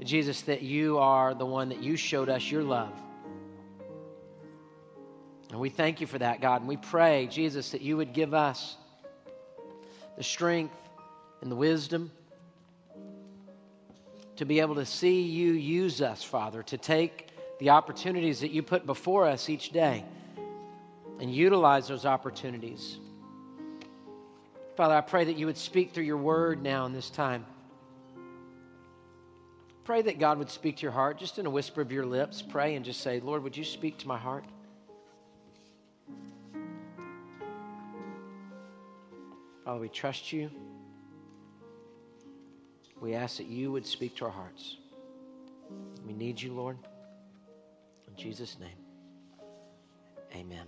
Jesus, that you are the one that you showed us your love. And we thank you for that, God. And we pray, Jesus, that you would give us the strength and the wisdom to be able to see you use us, Father, to take the opportunities that you put before us each day and utilize those opportunities. Father, I pray that you would speak through your word now in this time. Pray that God would speak to your heart, just in a whisper of your lips. Pray and just say, Lord, would you speak to my heart? Father, we trust you. We ask that you would speak to our hearts. We need you, Lord. In Jesus' name, amen.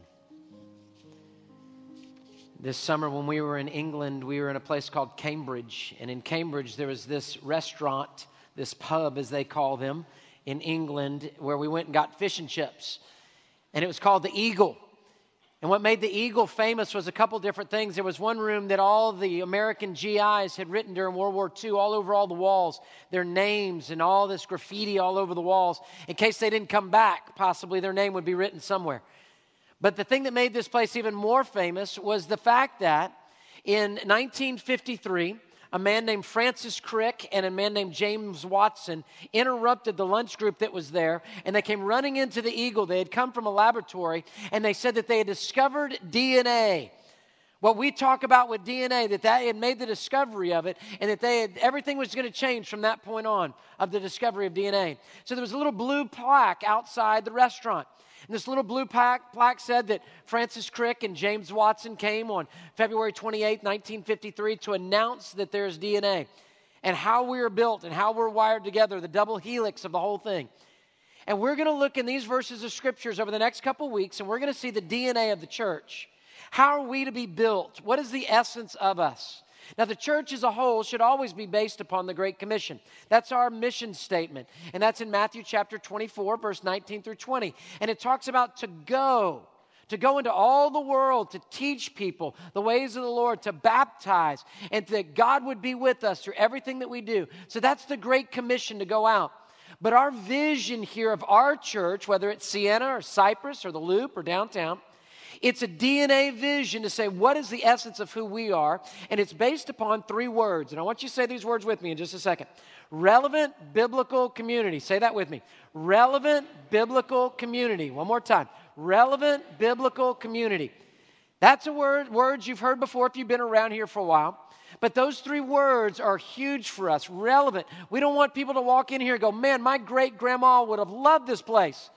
This summer when we were in England, we were in a place called Cambridge. And in Cambridge, there was this restaurant, this pub, as they call them, in England, where we went and got fish and chips. And it was called the Eagle. And what made the Eagle famous was a couple different things. There was one room that all the American GIs had written during World War II all over all the walls, their names and all this graffiti all over the walls. In case they didn't come back, possibly their name would be written somewhere. But the thing that made this place even more famous was the fact that in 1953, a man named Francis Crick and a man named James Watson interrupted the lunch group that was there, and they came running into the Eagle. They had come from a laboratory, and they said that they had discovered DNA. What we talk about with DNA, that they had made the discovery of it, and that everything was going to change from that point on of the discovery of DNA. So there was a little blue plaque outside the restaurant. And this little blue plaque said that Francis Crick and James Watson came on February 28, 1953 to announce that there's DNA and how we are built and how we're wired together, the double helix of the whole thing. And we're going to look in these verses of scriptures over the next couple weeks, and we're going to see the DNA of the church. How are we to be built? What is the essence of us? Now, the church as a whole should always be based upon the Great Commission. That's our mission statement. And that's in Matthew chapter 24, verse 19 through 20. And it talks about to go into all the world, to teach people the ways of the Lord, to baptize, and that God would be with us through everything that we do. So that's the Great Commission, to go out. But our vision here of our church, whether it's Sienna or Cypress or the Loop or downtown, it's a DNA vision to say, what is the essence of who we are? And it's based upon 3 words. And I want you to say these words with me in just a second. Relevant biblical community. Say that with me. Relevant biblical community. One more time. Relevant biblical community. That's a words you've heard before if you've been around here for a while. But those 3 words are huge for us. Relevant. We don't want people to walk in here and go, man, my great-grandma would have loved this place,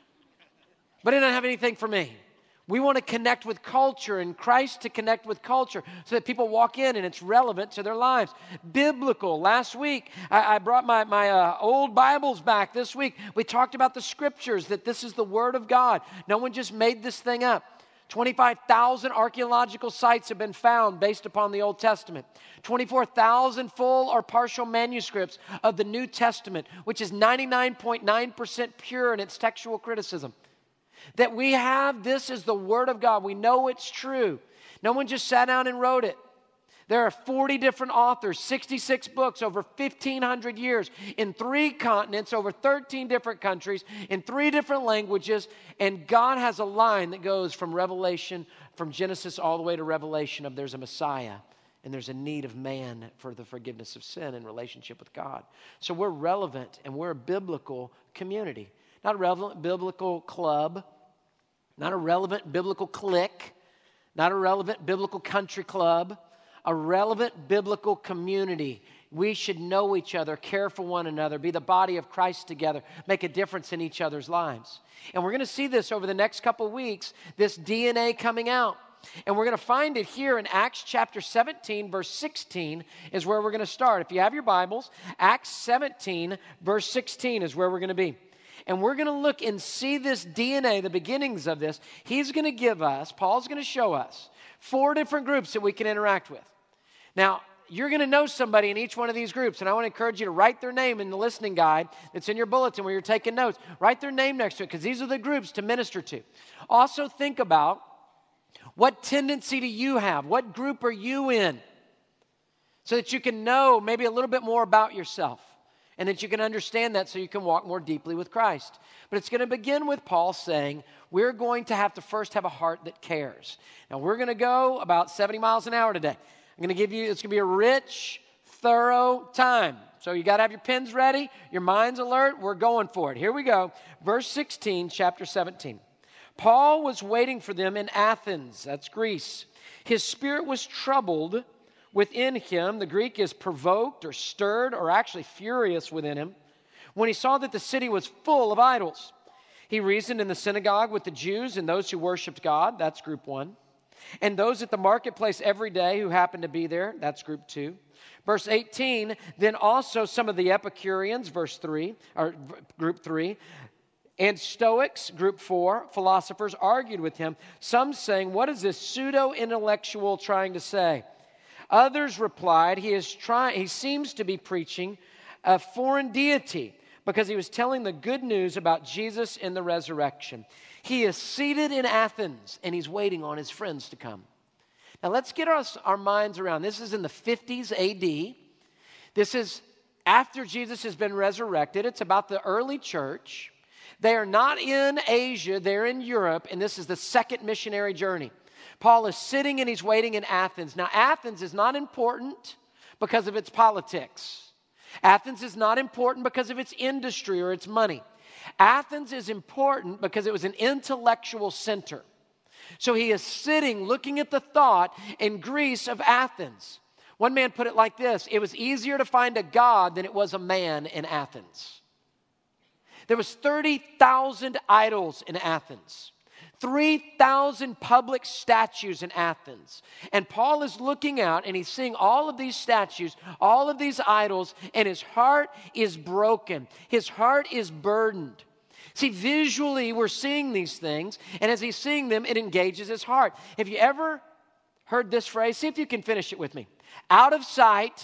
but it didn't have anything for me. We want to connect with culture and Christ to connect with culture so that people walk in and it's relevant to their lives. Biblical. Last week, I brought my old Bibles back this week. We talked about the scriptures, that this is the Word of God. No one just made this thing up. 25,000 archaeological sites have been found based upon the Old Testament. 24,000 full or partial manuscripts of the New Testament, which is 99.9% pure in its textual criticism. That we have this is the Word of God. We know it's true. No one just sat down and wrote it. There are 40 different authors, 66 books, over 1,500 years, in 3 continents, over 13 different countries, in 3 different languages, and God has a line that goes from Revelation, from Genesis all the way to Revelation, of there's a Messiah, and there's a need of man for the forgiveness of sin in relationship with God. So we're relevant, and we're a biblical community. Not a relevant biblical club, not a relevant biblical clique, not a relevant biblical country club, a relevant biblical community. We should know each other, care for one another, be the body of Christ together, make a difference in each other's lives. And we're going to see this over the next couple of weeks, this DNA coming out. And we're going to find it here in Acts chapter 17, verse 16 is where we're going to start. If you have your Bibles, Acts 17, verse 16 is where we're going to be. And we're going to look and see this DNA, the beginnings of this. He's going to give us, Paul's going to show us 4 different groups that we can interact with. Now, you're going to know somebody in each one of these groups, and I want to encourage you to write their name in the listening guide that's in your bulletin where you're taking notes. Write their name next to it, because these are the groups to minister to. Also think about, what tendency do you have? What group are you in? So that you can know maybe a little bit more about yourself. and that you can understand that so you can walk more deeply with Christ. But it's going to begin with Paul saying, we're going to have to first have a heart that cares. Now, we're going to go about 70 miles an hour today. I'm going to give you, it's going to be a rich, thorough time. So you got to have your pens ready, your minds alert. We're going for it. Here we go. Verse 16, chapter 17. Paul was waiting for them in Athens, that's Greece. His spirit was troubled within him. The Greek is provoked or stirred or actually furious within him when he saw that the city was full of idols. He reasoned in the synagogue with the Jews and those who worshiped God, that's group one, and those at the marketplace every day who happened to be there, that's group two. Verse 18, then also some of the Epicureans, verse 3, or group 3, and Stoics, group 4, philosophers argued with him, some saying, what is this pseudo-intellectual trying to say? Others replied, he seems to be preaching a foreign deity because he was telling the good news about Jesus and the resurrection. He is seated in Athens and he's waiting on his friends to come. Now let's get our minds around. This is in the 50s AD. This is after Jesus has been resurrected. It's about the early church. They are not in Asia, they're in Europe, and this is the second missionary journey. Paul is sitting and he's waiting in Athens. Now, Athens is not important because of its politics. Athens is not important because of its industry or its money. Athens is important because it was an intellectual center. So he is sitting looking at the thought in Greece of Athens. One man put it like this, it was easier to find a god than it was a man in Athens. There was 30,000 idols in Athens, 3,000 public statues in Athens. And Paul is looking out and he's seeing all of these statues, all of these idols, and his heart is broken. His heart is burdened. See, visually we're seeing these things, and as he's seeing them, it engages his heart. Have you ever heard this phrase? See if you can finish it with me. Out of sight,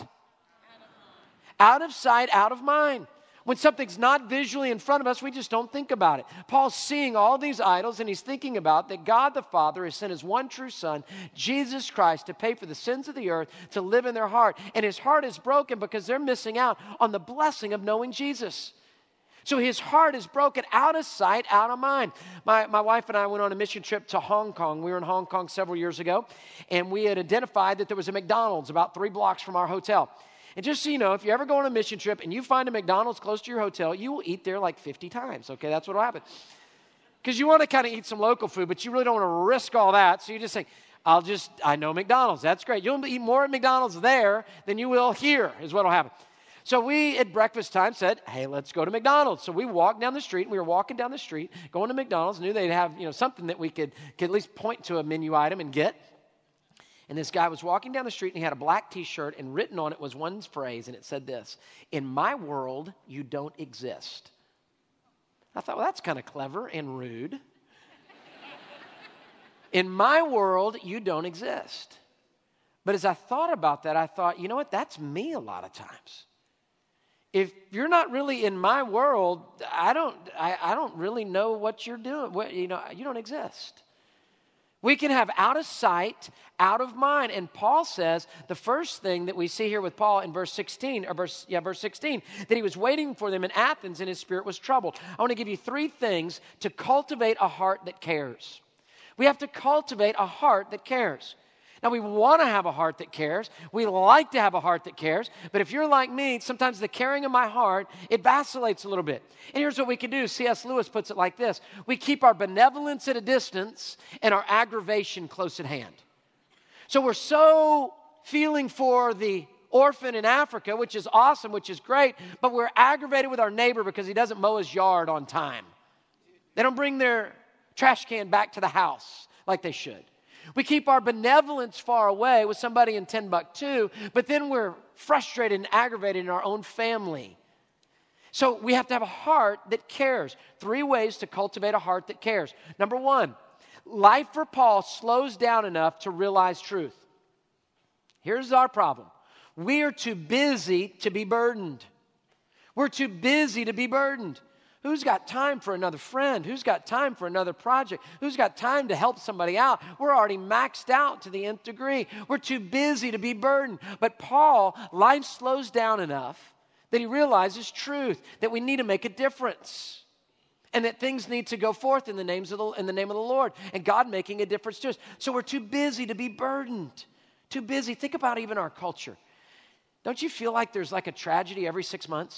out of sight, out of mind. When something's not visually in front of us, we just don't think about it. Paul's seeing all these idols, and he's thinking about that God the Father has sent his one true Son, Jesus Christ, to pay for the sins of the earth, to live in their heart. And his heart is broken because they're missing out on the blessing of knowing Jesus. So his heart is broken, out of sight, out of mind. My wife and I went on a mission trip to Hong Kong. We were in Hong Kong several years ago, and we had identified that there was a McDonald's about 3 blocks from our hotel. And just so you know, if you ever go on a mission trip and you find a McDonald's close to your hotel, you will eat there like 50 times, okay? That's what will happen. Because you want to kind of eat some local food, but you really don't want to risk all that. So you just think, I know McDonald's. That's great. You'll eat more at McDonald's there than you will here is what will happen. So we, at breakfast time, said, hey, let's go to McDonald's. So we walked down the street, and we were walking down the street, going to McDonald's, knew they'd have something that we could at least point to a menu item and get. And this guy was walking down the street, and he had a black T-shirt, and written on it was one phrase, and it said this, in my world, you don't exist. I thought, well, that's kind of clever and rude. In my world, you don't exist. But as I thought about that, I thought, you know what, that's me a lot of times. If you're not really in my world, I don't really know what you're doing. You don't exist. We can have out of sight, out of mind. And Paul says the first thing that we see here with Paul in verse 16, that he was waiting for them in Athens and his spirit was troubled. I want to give you 3 things to cultivate a heart that cares. We have to cultivate a heart that cares. Now, we want to have a heart that cares. We like to have a heart that cares. But if you're like me, sometimes the caring of my heart, it vacillates a little bit. And here's what we can do. C.S. Lewis puts it like this. We keep our benevolence at a distance and our aggravation close at hand. So we're so feeling for the orphan in Africa, which is awesome, which is great, but we're aggravated with our neighbor because he doesn't mow his yard on time. They don't bring their trash can back to the house like they should. We keep our benevolence far away with somebody in Timbuktu, but then we're frustrated and aggravated in our own family. So we have to have a heart that cares. 3 ways to cultivate a heart that cares. Number 1, life for Paul slows down enough to realize truth. Here's our problem. We are too busy to be burdened. We're too busy to be burdened. Who's got time for another friend? Who's got time for another project? Who's got time to help somebody out? We're already maxed out to the nth degree. We're too busy to be burdened. But Paul, life slows down enough that he realizes truth, that we need to make a difference, and that things need to go forth in the name of the Lord, and God making a difference to us. So we're too busy to be burdened, too busy. Think about even our culture. Don't you feel like there's like a tragedy every 6 months?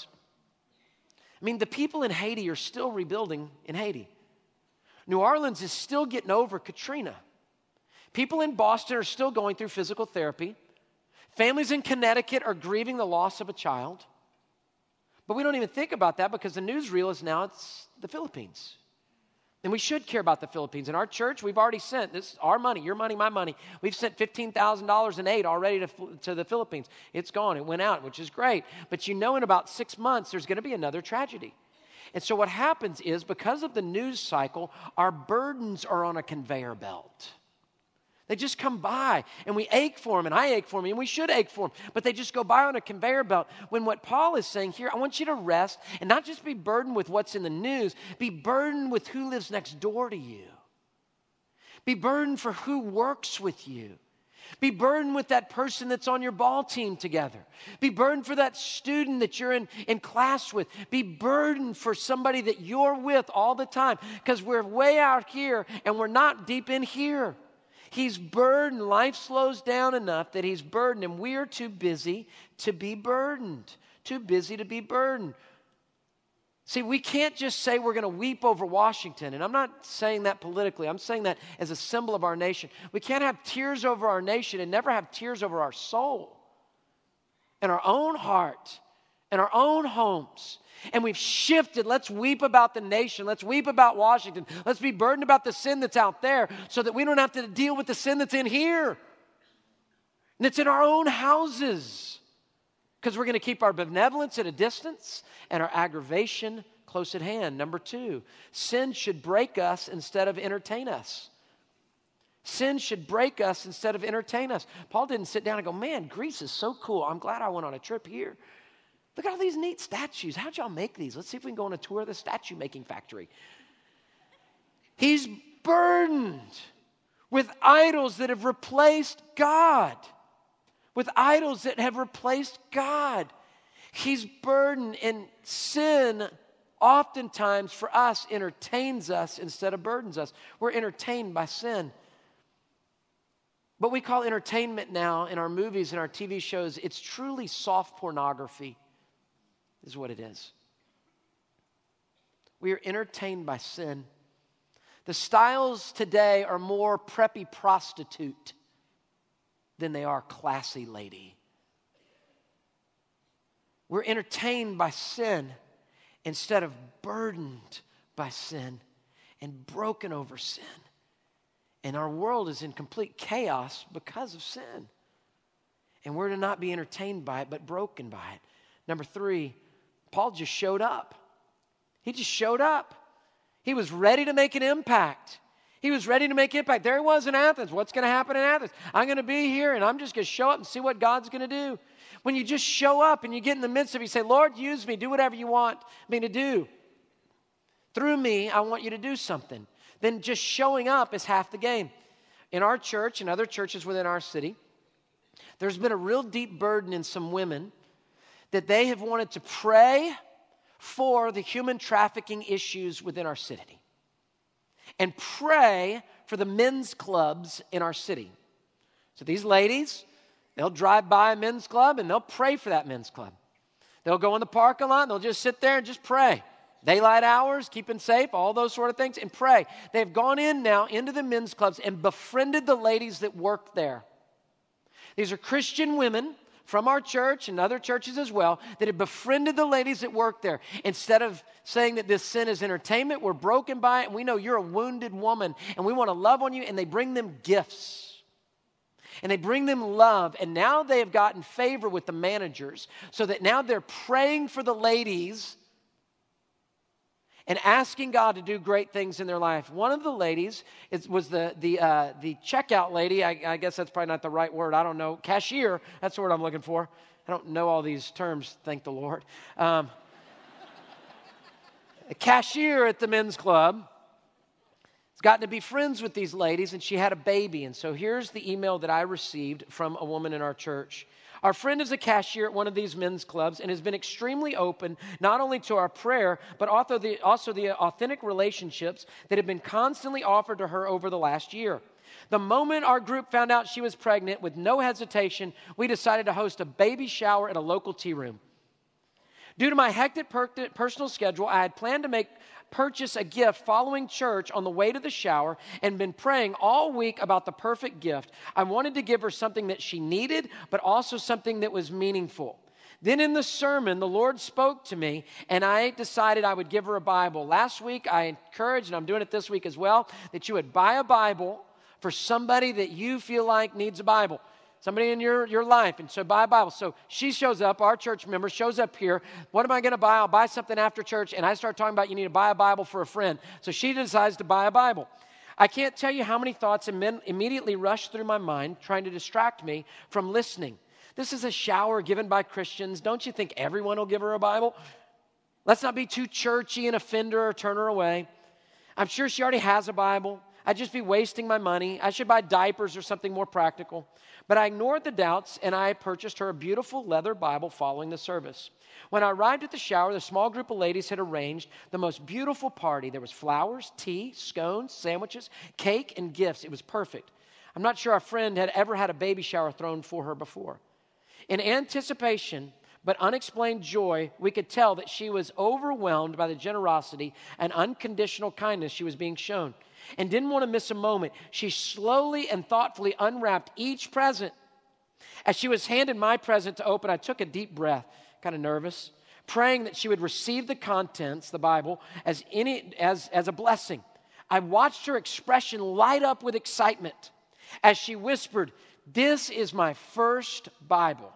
I mean, the people in Haiti are still rebuilding in Haiti. New Orleans is still getting over Katrina. People in Boston are still going through physical therapy. Families in Connecticut are grieving the loss of a child. But we don't even think about that because the newsreel is now it's the Philippines. And we should care about the Philippines. In our church, we've already sent, this is our money, your money, my money. We've sent $15,000 in aid already to the Philippines. It's gone. It went out, which is great. But you know in about 6 months, there's going to be another tragedy. And so what happens is because of the news cycle, our burdens are on a conveyor belt. They just come by, and we ache for them, and I ache for them, and we should ache for them, but they just go by on a conveyor belt. When what Paul is saying here, I want you to rest and not just be burdened with what's in the news, be burdened with who lives next door to you. Be burdened for who works with you. Be burdened with that person that's on your ball team together. Be burdened for that student that you're in class with. Be burdened for somebody that you're with all the time, because we're way out here, and we're not deep in here. He's burdened. Life slows down enough that he's burdened, and we are too busy to be burdened. Too busy to be burdened. See, we can't just say we're going to weep over Washington, and I'm not saying that politically. I'm saying that as a symbol of our nation. We can't have tears over our nation and never have tears over our soul and our own heart and our own homes. And we've shifted. Let's weep about the nation. Let's weep about Washington. Let's be burdened about the sin that's out there so that we don't have to deal with the sin that's in here. And it's in our own houses. Because we're going to keep our benevolence at a distance and our aggravation close at hand. Number 2, sin should break us instead of entertain us. Sin should break us instead of entertain us. Paul didn't sit down and go, man, Greece is so cool. I'm glad I went on a trip here. Look at all these neat statues. How'd y'all make these? Let's see if we can go on a tour of the statue making factory. He's burdened with idols that have replaced God. With idols that have replaced God. He's burdened, and sin oftentimes for us entertains us instead of burdens us. We're entertained by sin. What we call entertainment now in our movies and our TV shows, it's truly soft pornography. Is what it is. We are entertained by sin. The styles today are more preppy prostitute than they are classy lady. We're entertained by sin instead of burdened by sin and broken over sin. And our world is in complete chaos because of sin. And we're to not be entertained by it, but broken by it. Number 3, Paul just showed up. He just showed up. He was ready to make an impact. He was ready to make impact. There he was in Athens. What's going to happen in Athens? I'm going to be here, and I'm just going to show up and see what God's going to do. When you just show up and you get in the midst of it, you say, Lord, use me. Do whatever you want me to do. Through me, I want you to do something. Then just showing up is half the game. In our church and other churches within our city, there's been a real deep burden in some women that they have wanted to pray for the human trafficking issues within our city and pray for the men's clubs in our city. So these ladies, they'll drive by a men's club and they'll pray for that men's club. They'll go in the parking lot and they'll just sit there and just pray. Daylight hours, keeping safe, all those sort of things, and pray. They've gone in now into the men's clubs and befriended the ladies that work there. These are Christian women from our church and other churches as well that have befriended the ladies that work there. Instead of saying that this sin is entertainment, we're broken by it, and we know you're a wounded woman, and we want to love on you, and they bring them gifts. And they bring them love, and now they have gotten favor with the managers, so that now they're praying for the ladies and asking God to do great things in their life. One of the ladies was the checkout lady. I guess that's probably not the right word. I don't know. Cashier, that's the word I'm looking for. I don't know all these terms, thank the Lord. A cashier at the men's club gotten to be friends with these ladies, and she had a baby. And so here's the email that I received from a woman in our church. Our friend is a cashier at one of these men's clubs and has been extremely open, not only to our prayer, but also the authentic relationships that have been constantly offered to her over the last year. The moment our group found out she was pregnant, with no hesitation, we decided to host a baby shower at a local tea room. Due to my hectic personal schedule, I had planned to purchase a gift following church on the way to the shower and been praying all week about the perfect gift. I wanted to give her something that she needed, but also something that was meaningful. Then in the sermon, the Lord spoke to me, and I decided I would give her a Bible. Last week, I encouraged, and I'm doing it this week as well, that you would buy a Bible for somebody that you feel like needs a Bible. Somebody in your life, and so buy a Bible. So she shows up, our church member shows up here. What am I going to buy? I'll buy something after church, and I start talking about you need to buy a Bible for a friend. So she decides to buy a Bible. I can't tell you how many thoughts immediately rushed through my mind trying to distract me from listening. This is a shower given by Christians. Don't you think everyone will give her a Bible? Let's not be too churchy and offend her or turn her away. I'm sure she already has a Bible. I'd just be wasting my money. I should buy diapers or something more practical. But I ignored the doubts, and I purchased her a beautiful leather Bible following the service. When I arrived at the shower, the small group of ladies had arranged the most beautiful party. There was flowers, tea, scones, sandwiches, cake, and gifts. It was perfect. I'm not sure our friend had ever had a baby shower thrown for her before. In anticipation, but unexplained joy, we could tell that she was overwhelmed by the generosity and unconditional kindness she was being shown, and didn't want to miss a moment. She slowly and thoughtfully unwrapped each present. As she was handed my present to open, I took a deep breath, kind of nervous, praying that she would receive the contents, the Bible, as a blessing. I watched her expression light up with excitement as she whispered, "This is my first Bible."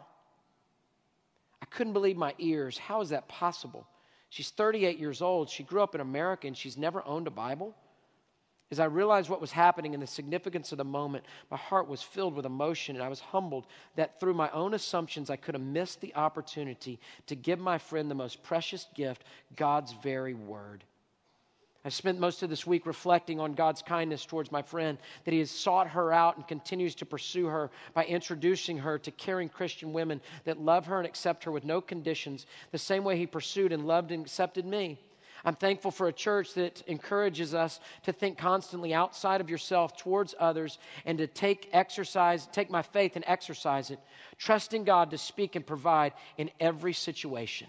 I couldn't believe my ears. How is that possible? She's 38 years old. She grew up in America, and she's never owned a Bible. As I realized what was happening and the significance of the moment, my heart was filled with emotion, and I was humbled that through my own assumptions, I could have missed the opportunity to give my friend the most precious gift, God's very word. I spent most of this week reflecting on God's kindness towards my friend, that He has sought her out and continues to pursue her by introducing her to caring Christian women that love her and accept her with no conditions, the same way He pursued and loved and accepted me. I'm thankful for a church that encourages us to think constantly outside of yourself towards others and to take my faith and exercise it, trusting God to speak and provide in every situation.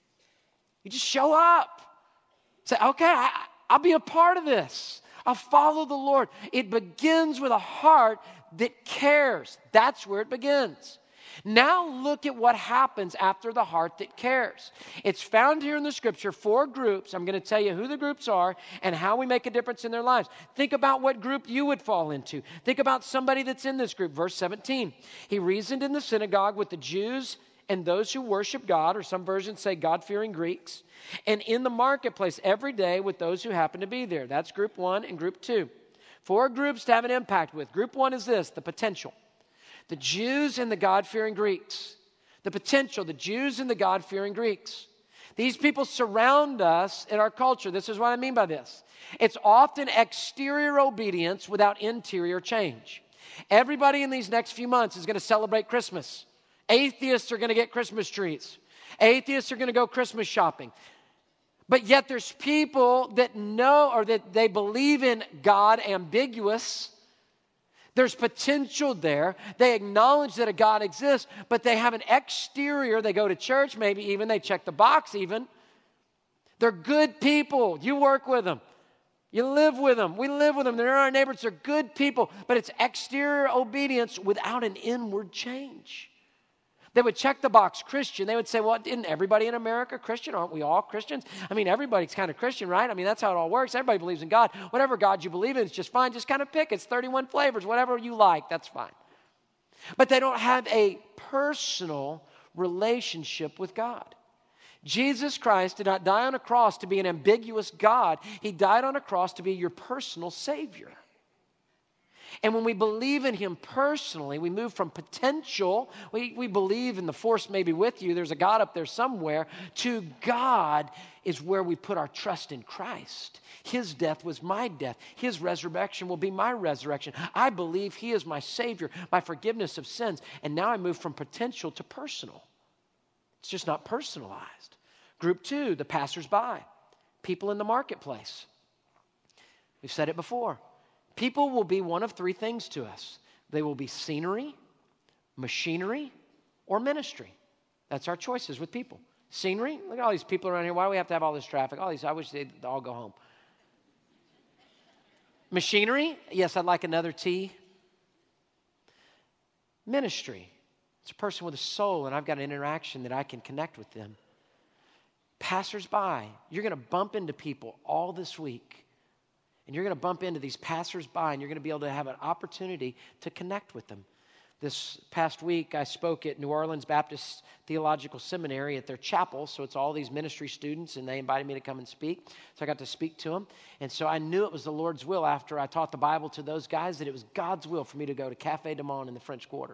You just show up. Say, okay, I'll be a part of this. I'll follow the Lord. It begins with a heart that cares. That's where it begins. Now look at what happens after the heart that cares. It's found here in the scripture, 4 groups. I'm going to tell you who the groups are and how we make a difference in their lives. Think about what group you would fall into. Think about somebody that's in this group. Verse 17, he reasoned in the synagogue with the Jews and those who worship God, or some versions say God-fearing Greeks, and in the marketplace every day with those who happen to be there. That's group 1 and group 2. 4 groups to have an impact with. Group 1 is this, the potential. The Jews and the God-fearing Greeks. The potential, the Jews and the God-fearing Greeks. These people surround us in our culture. This is what I mean by this. It's often exterior obedience without interior change. Everybody in these next few months is going to celebrate Christmas. Atheists are going to get Christmas trees. Atheists are going to go Christmas shopping. But yet there's people that know or that they believe in God ambiguous. There's potential there. They acknowledge that a God exists, but they have an exterior. They go to church, maybe even. They check the box even. They're good people. You work with them. You live with them. We live with them. They're our neighbors. They're good people. But it's exterior obedience without an inward change. They would check the box Christian. They would say, well, isn't everybody in America Christian? Aren't we all Christians? I mean, everybody's kind of Christian, right? I mean, that's how it all works. Everybody believes in God. Whatever God you believe in is just fine. Just kind of pick. It's 31 flavors. Whatever you like, that's fine. But they don't have a personal relationship with God. Jesus Christ did not die on a cross to be an ambiguous God. He died on a cross to be your personal Savior. And when we believe in him personally, we move from potential, we believe in the force may be with you, there's a God up there somewhere, to God is where we put our trust in Christ. His death was my death. His resurrection will be my resurrection. I believe he is my Savior, my forgiveness of sins. And now I move from potential to personal. It's just not personalized. Group 2, the passersby, people in the marketplace. We've said it before. People will be one of 3 things to us. They will be scenery, machinery, or ministry. That's our choices with people. Scenery, look at all these people around here. Why do we have to have all this traffic? All these, I wish they'd all go home. Machinery, yes, I'd like another tea. Ministry, it's a person with a soul, and I've got an interaction that I can connect with them. Passersby, you're going to bump into people all this week. And you're going to bump into these passersby, and you're going to be able to have an opportunity to connect with them. This past week, I spoke at New Orleans Baptist Theological Seminary at their chapel. So it's all these ministry students, and they invited me to come and speak. So I got to speak to them. And so I knew it was the Lord's will after I taught the Bible to those guys that it was God's will for me to go to Café du Monde in the French Quarter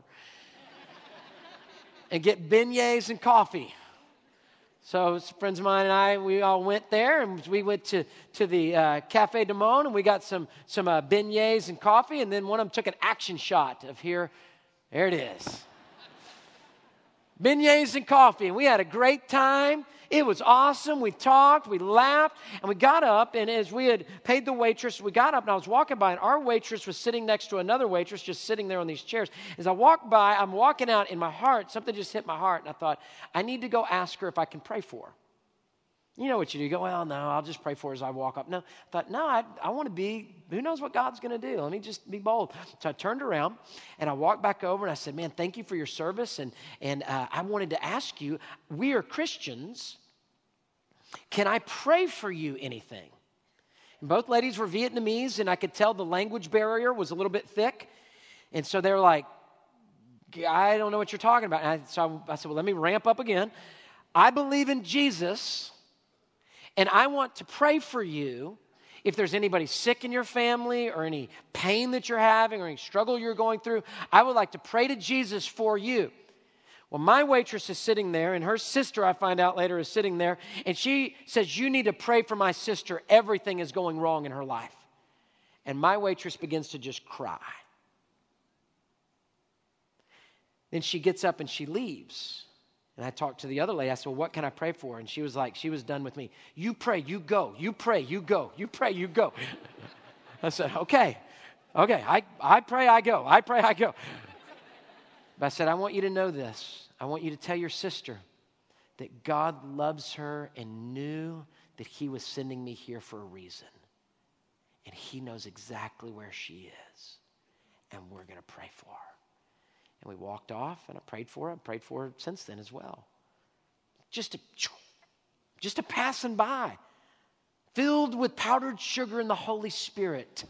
and get beignets and coffee. So friends of mine and I, we all went there, and we went to the Café du Monde, and we got some beignets and coffee, and then one of them took an action shot of here. There it is. Beignets and coffee, and we had a great time. It was awesome. We talked, we laughed, and we got up, and as we had paid the waitress, we got up, and I was walking by, and our waitress was sitting next to another waitress just sitting there on these chairs. As I walked by, I'm walking out in my heart, something just hit my heart, and I thought, I need to go ask her if I can pray for her. You know what you do. You go, well, no, I'll just pray for her as I walk up. No, I thought, no, I want to be, who knows what God's going to do? Let me just be bold. So I turned around, and I walked back over, and I said, man, thank you for your service, and I wanted to ask you, we are Christians. Can I pray for you anything? And both ladies were Vietnamese, and I could tell the language barrier was a little bit thick. And so they were like, I don't know what you're talking about. And so I said, well, let me ramp up again. I believe in Jesus, and I want to pray for you. If there's anybody sick in your family or any pain that you're having or any struggle you're going through, I would like to pray to Jesus for you. Well, my waitress is sitting there, and her sister, I find out later, is sitting there, and she says, you need to pray for my sister. Everything is going wrong in her life. And my waitress begins to just cry. Then she gets up and she leaves. And I talked to the other lady. I said, well, what can I pray for? And she was like, she was done with me. You pray, you go. You pray, you go. You pray, you go. I said, okay. I pray, I go. I pray, I go. But I said, I want you to know this. I want you to tell your sister that God loves her and knew that he was sending me here for a reason. And he knows exactly where she is. And we're going to pray for her. And we walked off, and I prayed for her. I prayed for her since then as well. Just a passing by, filled with powdered sugar and the Holy Spirit.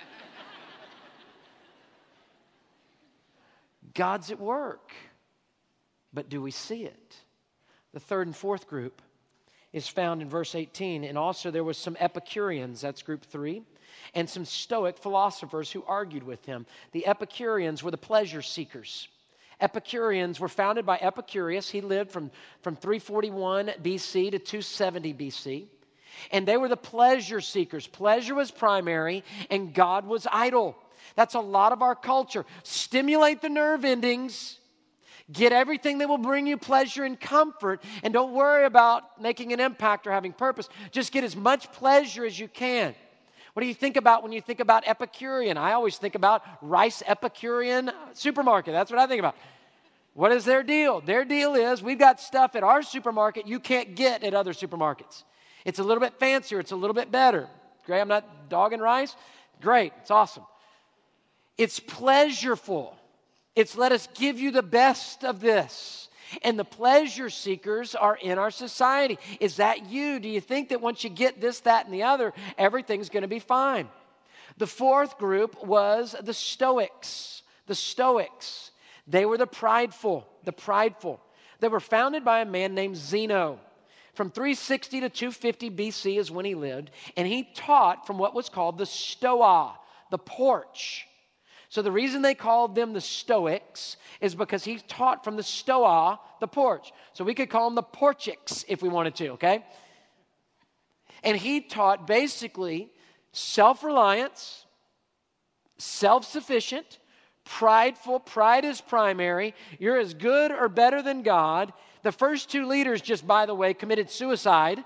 God's at work. But do we see it? The third and fourth group is found in verse 18. And also there was some Epicureans, that's group 3, and some Stoic philosophers who argued with him. The Epicureans were the pleasure seekers. Epicureans were founded by Epicurus. He lived from 341 BC to 270 BC. And they were the pleasure seekers. Pleasure was primary, and God was idol. That's a lot of our culture. Stimulate the nerve endings. Get everything that will bring you pleasure and comfort, and don't worry about making an impact or having purpose. Just get as much pleasure as you can. What do you think about when you think about Epicurean? I always think about Rice Epicurean Supermarket. That's what I think about. What is their deal? Their deal is we've got stuff at our supermarket you can't get at other supermarkets. It's a little bit fancier. It's a little bit better. Great, I'm not dogging Rice. Great, it's awesome. It's pleasureful. It's let us give you the best of this. And the pleasure seekers are in our society. Is that you? Do you think that once you get this, that, and the other, everything's going to be fine? The fourth group was the Stoics. The Stoics. They were the prideful. The prideful. They were founded by a man named Zeno. From 360 to 250 BC is when he lived. And he taught from what was called the Stoa, the porch. So the reason they called them the Stoics is because he taught from the Stoa, the porch. So we could call them the Porchics if we wanted to, okay? And he taught basically self-reliance, self-sufficient, prideful. Pride is primary. You're as good or better than God. The first two leaders, just by the way, committed suicide.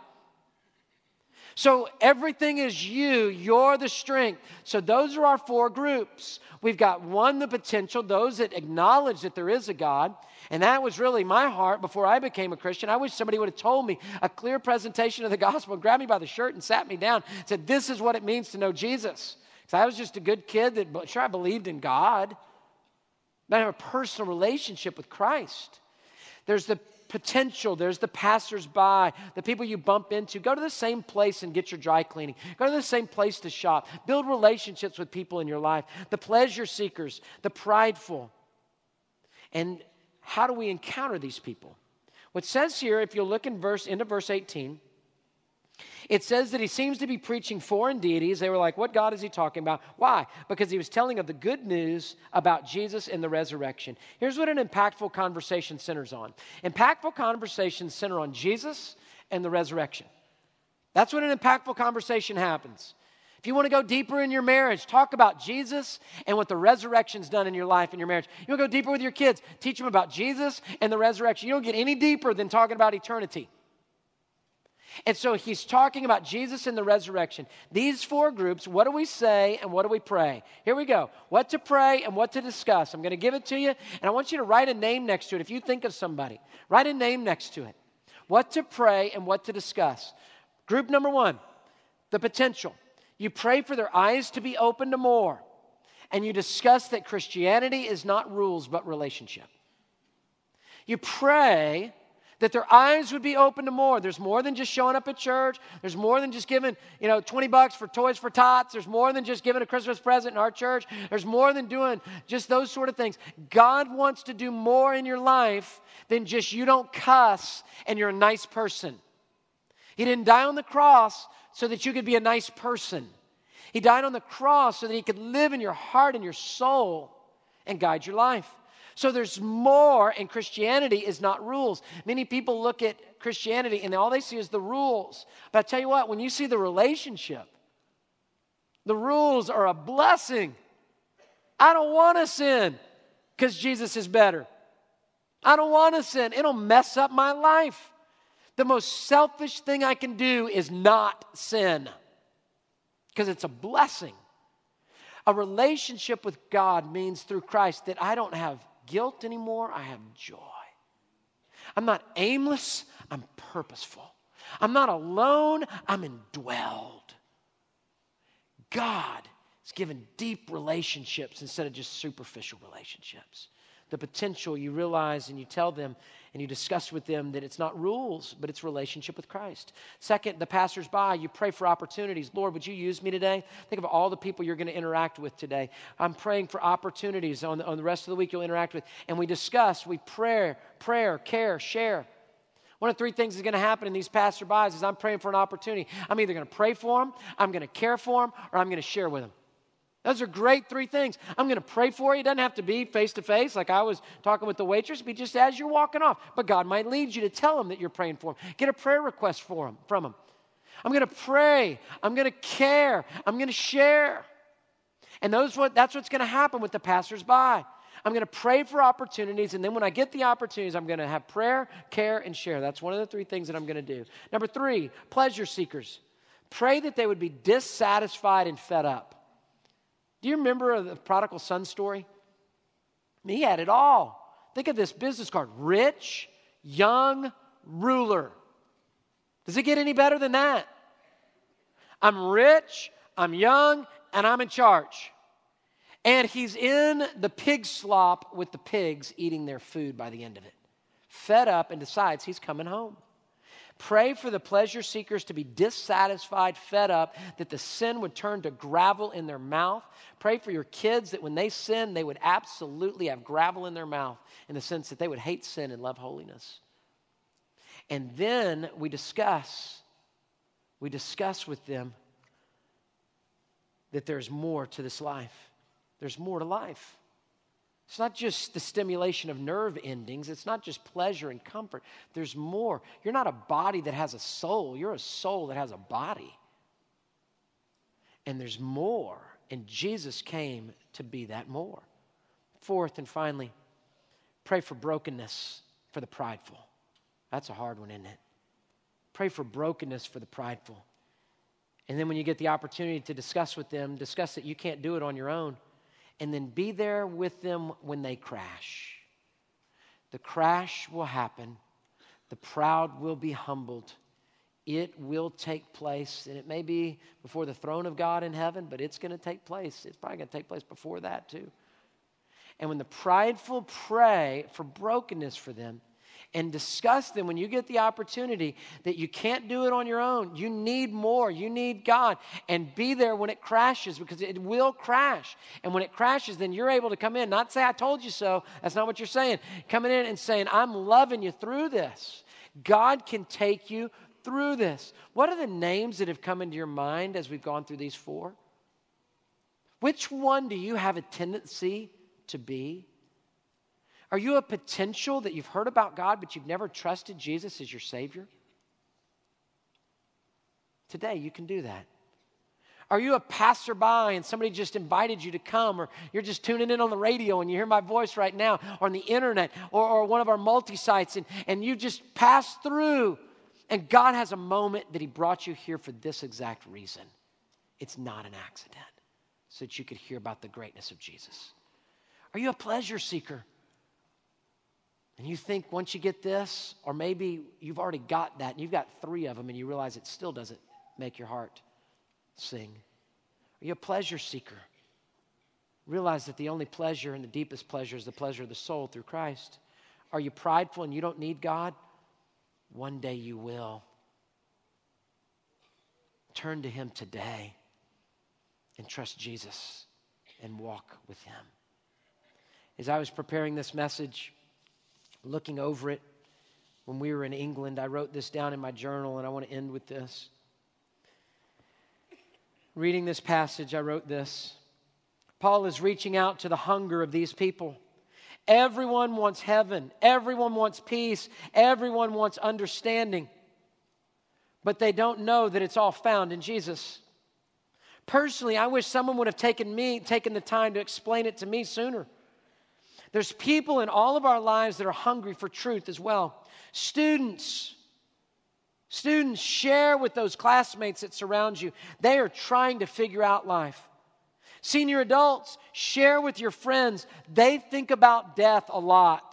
So everything is you. You're the strength. So those are our four groups. We've got one, the potential, those that acknowledge that there is a God. And that was really my heart before I became a Christian. I wish somebody would have told me a clear presentation of the gospel, grabbed me by the shirt and sat me down, said, this is what it means to know Jesus. Because I was just a good kid that, sure, I believed in God, but I have a personal relationship with Christ. There's the potential, there's the passersby, the people you bump into. Go to the same place and get your dry cleaning. Go to the same place to shop. Build relationships with people in your life. The pleasure seekers, the prideful. And how do we encounter these people? What it says here, if you look into verse 18, it says that he seems to be preaching foreign deities. They were like, what God is he talking about? Why? Because he was telling of the good news about Jesus and the resurrection. Here's what an impactful conversation centers on. Impactful conversations center on Jesus and the resurrection. That's when an impactful conversation happens. If you want to go deeper in your marriage, talk about Jesus and what the resurrection's done in your life and your marriage. You want to go deeper with your kids, teach them about Jesus and the resurrection. You don't get any deeper than talking about eternity. And so he's talking about Jesus and the resurrection. These four groups, what do we say and what do we pray? Here we go. What to pray and what to discuss. I'm going to give it to you, and I want you to write a name next to it. If you think of somebody, write a name next to it. What to pray and what to discuss. Group number one, the potential. You pray for their eyes to be open to more, and you discuss that Christianity is not rules but relationship. You pray that their eyes would be open to more. There's more than just showing up at church. There's more than just giving, $20 for Toys for Tots. There's more than just giving a Christmas present in our church. There's more than doing just those sort of things. God wants to do more in your life than just you don't cuss and you're a nice person. He didn't die on the cross so that you could be a nice person. He died on the cross so that he could live in your heart and your soul and guide your life. So there's more, and Christianity is not rules. Many people look at Christianity and all they see is the rules. But I tell you what, when you see the relationship, the rules are a blessing. I don't want to sin because Jesus is better. I don't want to sin. It'll mess up my life. The most selfish thing I can do is not sin because it's a blessing. A relationship with God means through Christ that I don't have guilt anymore, I have joy. I'm not aimless, I'm purposeful. I'm not alone, I'm indwelled. God is given deep relationships instead of just superficial relationships. The potential you realize and you tell them and you discuss with them that it's not rules, but it's relationship with Christ. Second, the passersby, you pray for opportunities. Lord, would you use me today? Think of all the people you're going to interact with today. I'm praying for opportunities on the rest of the week you'll interact with. And we discuss, we pray, care, share. One of three things is going to happen in these passerbys is I'm praying for an opportunity. I'm either going to pray for them, I'm going to care for them, or I'm going to share with them. Those are great three things. I'm going to pray for you. It doesn't have to be face-to-face like I was talking with the waitress. Be just as you're walking off. But God might lead you to tell them that you're praying for them. Get a prayer request from them. I'm going to pray. I'm going to care. I'm going to share. And that's what's going to happen with the passersby. I'm going to pray for opportunities, and then when I get the opportunities, I'm going to have prayer, care, and share. That's one of the three things that I'm going to do. Number three, pleasure seekers. Pray that they would be dissatisfied and fed up. Do you remember the prodigal son story? I mean, he had it all. Think of this business card. Rich, young, ruler. Does it get any better than that? I'm rich, I'm young, and I'm in charge. And he's in the pig slop with the pigs eating their food by the end of it. Fed up and decides he's coming home. Pray for the pleasure seekers to be dissatisfied, fed up, that the sin would turn to gravel in their mouth. Pray for your kids that when they sin, they would absolutely have gravel in their mouth in the sense that they would hate sin and love holiness. And then we discuss with them that there's more to this life. There's more to life. It's not just the stimulation of nerve endings. It's not just pleasure and comfort. There's more. You're not a body that has a soul. You're a soul that has a body. And there's more. And Jesus came to be that more. Fourth and finally, pray for brokenness for the prideful. That's a hard one, isn't it? Pray for brokenness for the prideful. And then when you get the opportunity to discuss with them, discuss that you can't do it on your own. And then be there with them when they crash. The crash will happen. The proud will be humbled. It will take place. And it may be before the throne of God in heaven, but it's going to take place. It's probably going to take place before that too. And when the prideful pray for brokenness for them, and discuss them when you get the opportunity that you can't do it on your own. You need more. You need God. And be there when it crashes, because it will crash. And when it crashes, then you're able to come in. Not say, I told you so. That's not what you're saying. Coming in and saying, I'm loving you through this. God can take you through this. What are the names that have come into your mind as we've gone through these four? Which one do you have a tendency to be? Are you a potential that you've heard about God, but you've never trusted Jesus as your Savior? Today, you can do that. Are you a passerby and somebody just invited you to come, or you're just tuning in on the radio and you hear my voice right now, or on the internet, or one of our multi-sites, and you just passed through, and God has a moment that He brought you here for this exact reason. It's not an accident, so that you could hear about the greatness of Jesus. Are you a pleasure seeker? And you think once you get this, or maybe you've already got that, and you've got 3 of them, and you realize it still doesn't make your heart sing. Are you a pleasure seeker? Realize that the only pleasure and the deepest pleasure is the pleasure of the soul through Christ. Are you prideful and you don't need God? One day you will. Turn to Him today and trust Jesus and walk with Him. As I was preparing this message, looking over it, when we were in England, I wrote this down in my journal, and I want to end with this. Reading this passage, I wrote this. Paul is reaching out to the hunger of these people. Everyone wants heaven. Everyone wants peace. Everyone wants understanding. But they don't know that it's all found in Jesus. Personally, I wish someone would have taken the time to explain it to me sooner. There's people in all of our lives that are hungry for truth as well. Students, share with those classmates that surround you. They are trying to figure out life. Senior adults, share with your friends. They think about death a lot.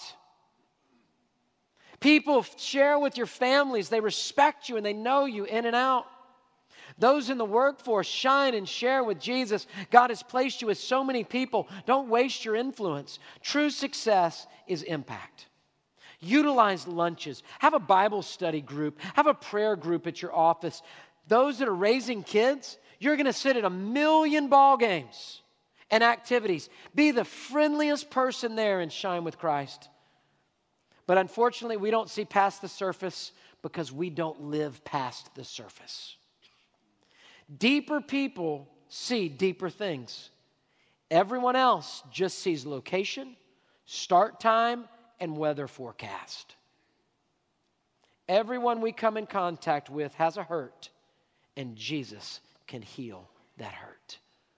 People, share with your families. They respect you and they know you in and out. Those in the workforce, shine and share with Jesus. God has placed you with so many people. Don't waste your influence. True success is impact. Utilize lunches. Have a Bible study group. Have a prayer group at your office. Those that are raising kids, you're going to sit at 1 million ball games and activities. Be the friendliest person there and shine with Christ. But unfortunately, we don't see past the surface because we don't live past the surface. Deeper people see deeper things. Everyone else just sees location, start time, and weather forecast. Everyone we come in contact with has a hurt, and Jesus can heal that hurt.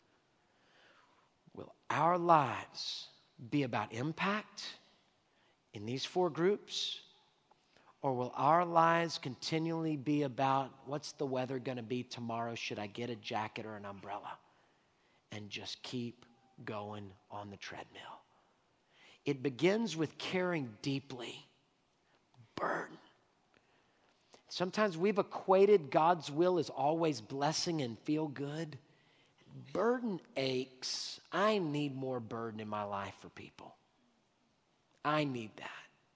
Will our lives be about impact in these 4 groups? Or will our lives continually be about what's the weather going to be tomorrow? Should I get a jacket or an umbrella? And just keep going on the treadmill. It begins with caring deeply. Burden. Sometimes we've equated God's will as always blessing and feel good. Burden aches. I need more burden in my life for people. I need that.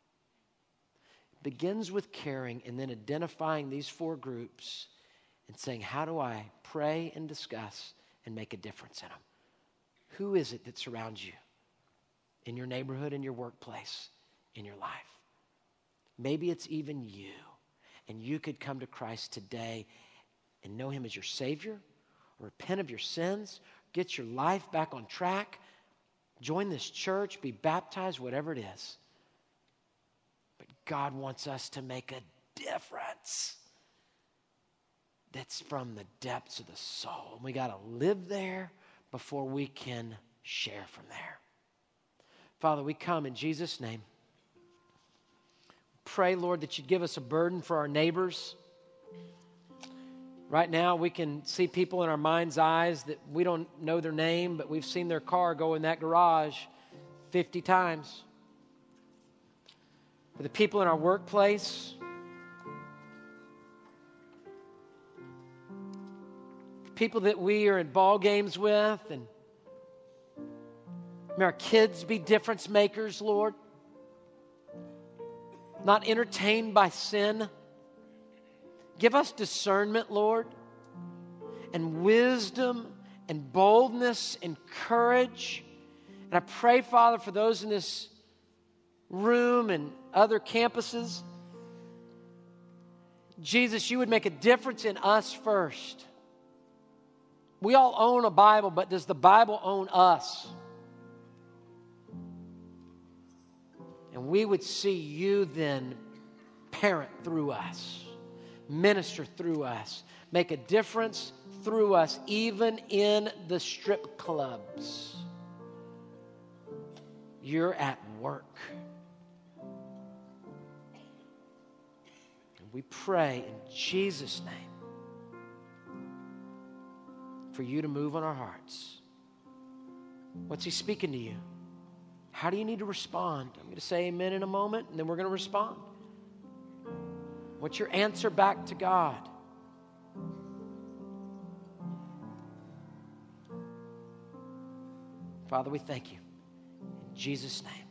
Begins with caring and then identifying these 4 groups and saying, how do I pray and discuss and make a difference in them? Who is it that surrounds you in your neighborhood, in your workplace, in your life? Maybe it's even you, and you could come to Christ today and know Him as your Savior, or repent of your sins, get your life back on track, join this church, be baptized, whatever it is. But God wants us to make a difference that's from the depths of the soul. And we got to live there before we can share from there. Father, we come in Jesus' name. Pray, Lord, that you'd give us a burden for our neighbors. Right now, we can see people in our mind's eyes that we don't know their name, but we've seen their car go in that garage 50 times. For the people in our workplace, people that we are in ball games with, and may our kids be difference makers, Lord. Not entertained by sin. Give us discernment, Lord, and wisdom and boldness and courage. And I pray, Father, for those in this room and other campuses, Jesus, you would make a difference in us first. We all own a Bible, but does the Bible own us? And we would see you then parent through us, minister through us, make a difference through us, even in the strip clubs. You're at work. And we pray in Jesus' name for you to move on our hearts. What's he speaking to you? How do you need to respond? I'm going to say amen in a moment, and then we're going to respond. What's your answer back to God? Father, we thank you. In Jesus' name.